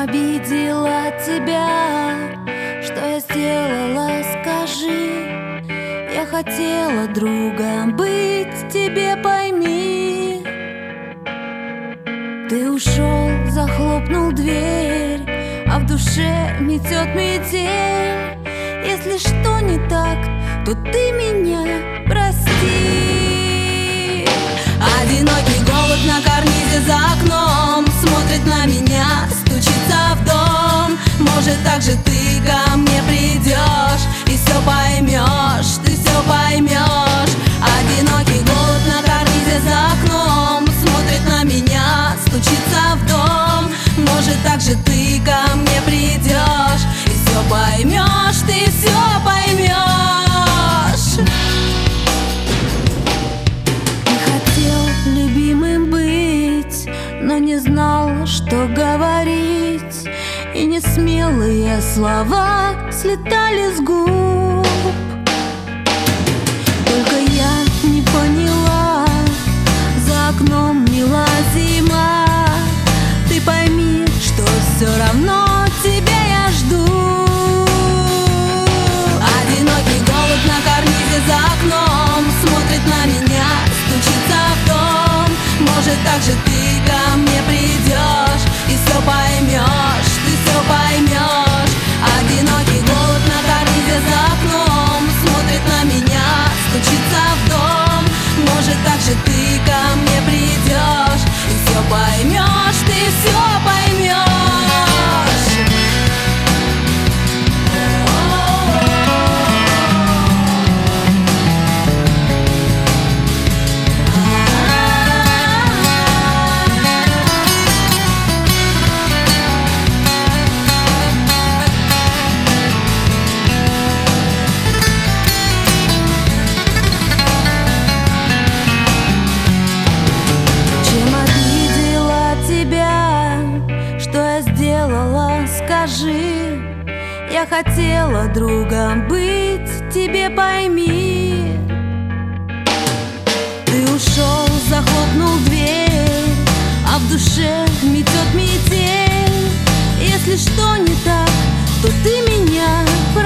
обидела тебя? Что я сделала, скажи. Я хотела другом быть, тебе пойми. Ты ушел, захлопнул дверь, а в душе метет метель. Если что не так, то ты меня прости. Одинокий голубь на карнизе за окном смотрит на меня, стучится в дом. Может, так же ты ко мне придешь и все поймешь, ты все поймешь. Одинокий голубь на карнизе за окном смотрит на меня, стучится в дом. Может, так же ты ко мне придешь и все поймешь, ты все поймешь. Любимым быть, но не знал, что говорить, и несмелые слова слетали с губ. Только я не поняла, за окном мила зима. Ты пойми, что все равно тебя я жду. Одинокий голубь на карнизе за окном смотрит на меня, стучится в дом. Может, так же ты ко мне придешь и все поймешь, ты все поймешь. Одинокий голубь на карнизе за окном смотрит на меня, стучится в дом. Может, так же ты ко мне придешь и все поймешь, ты все поймешь. Скажи, я хотела другом быть, тебе пойми. Ты ушел, захлопнул дверь, а в душе метет метель. Если что не так, то ты меня